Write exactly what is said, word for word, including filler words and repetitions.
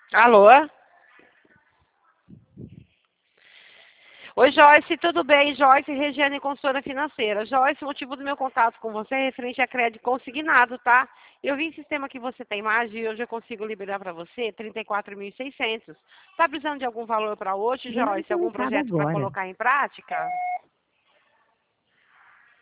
Alô? Oi, Joyce, tudo bem? Joyce, Regiane, consultora financeira. Joyce, o motivo do meu contato com você é referente a crédito consignado, tá? Eu vi em sistema que você tem mais e hoje eu consigo liberar para você trinta e quatro mil e seiscentos. Tá precisando de algum valor para hoje, Ele não é Joyce? Algum interessado projeto para agora. colocar em prática?